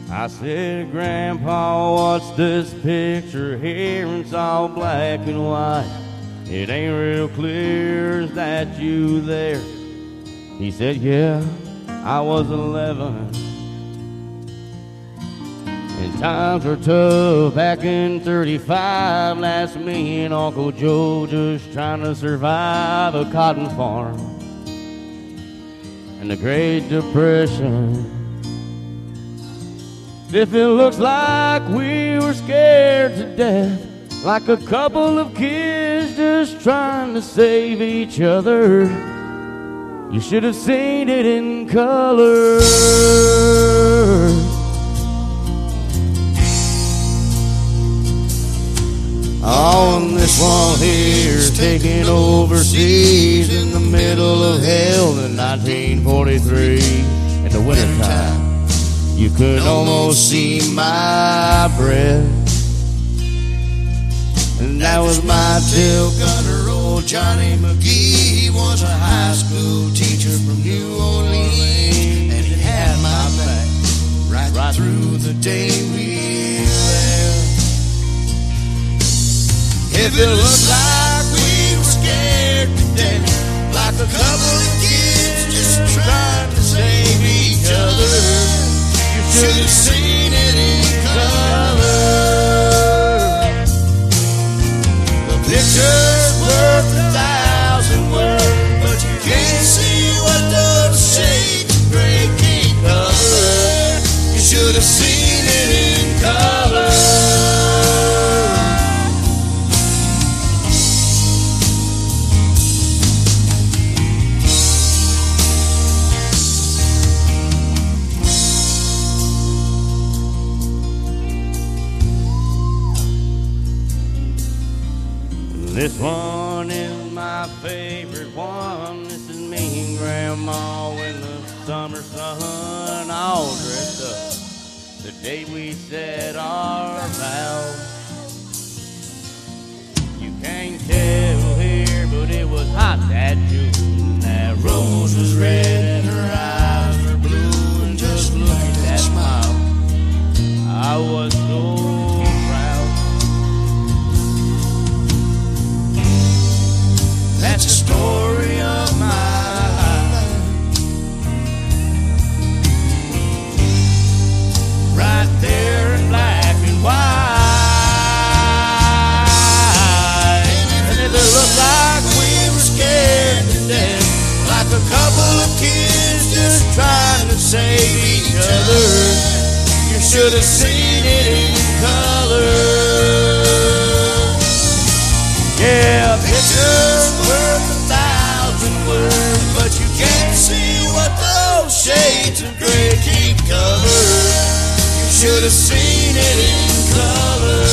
I said, Grandpa, what's this picture here? It's all black and white. It ain't real clear. Is that you there? He said, yeah, I was 11. And times were tough back in 35. Last me and Uncle Joe just trying to survive a cotton farm and the Great Depression. If it looks like we were scared to death, like a couple of kids just trying to save each other, you should have seen it in color. On this one here's taken overseas in the middle of hell in 1943. In the wintertime, you could almost see my breath. And that was my tail gunner, old Johnny McGee. He was a high school teacher from New Orleans, and he had my back right through the day we left. If it looked like we were scared to death, like a couple of kids just trying to save each other, you should have seen it in color. The picture's worth 1,000 words, but you can't see what those shades of gray can't cover. You should have seen it in color. This one is my favorite one. This is me and Grandma in the summer sun, all dressed up the day we said our vows. You can't tell here, but it was hot that June. That rose was red and her eyes were blue, and just look at that smile. I was so that's the story of my life, right there in black and white. And if it looked like we were scared to death, like a couple of kids just trying to save each other, you should have seen it in color. Yeah, pictures worth 1,000 words, but you can't see what those shades of gray can't cover. You should have seen it in color.